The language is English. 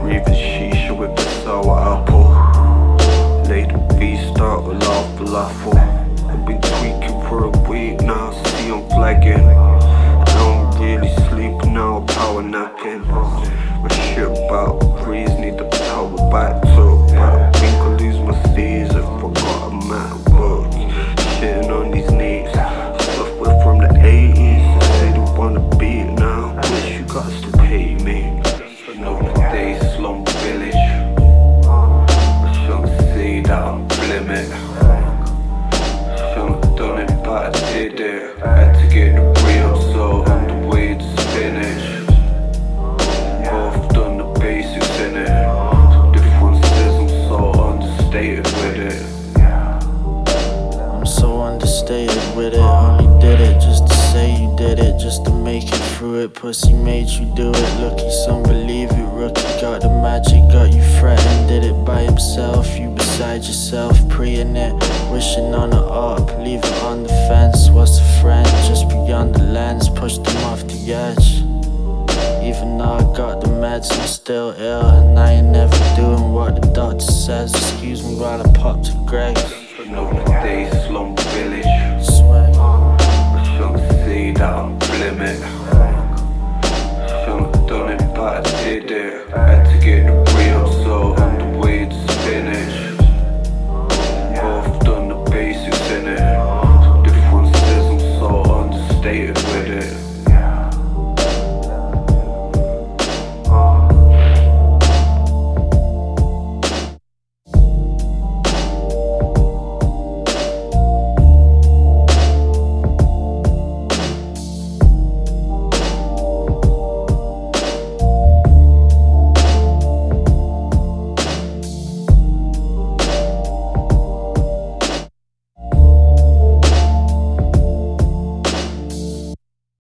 breathing shisha with the sour apple. Laid the beast out with falafel. I've been tweaking for a week now, see I'm flagging. Now I'm really sleeping now, power napping. My shit about breeze, need the power back to. But I think I'll lose my C's if I got a MacBook. Shitting on these knees, software from the 80s. Say they wanna beat now, wish you guys to pay me. Another day, slum village. I shouldn't say that I'm blimmin'. Shouldn't done it, but I did it. Had to get the real, so on the way to spinach. Both done the basics in it. Different says I'm so understated with it. I'm so understated with it. Only did it just to say you did it, just to make it through it. Pussy made you do it. Lucky some believe it. Rookie got the magic, got you threatened. Did it by himself, you beside yourself, preying it, wishing on a up, leave it on the fence. What's a friend? Just beyond the lens, pushed them off the edge. Even though I got the meds, I'm still ill, and I ain't never doing what the doctor says. Excuse me while I pop to Greg. Another day, slum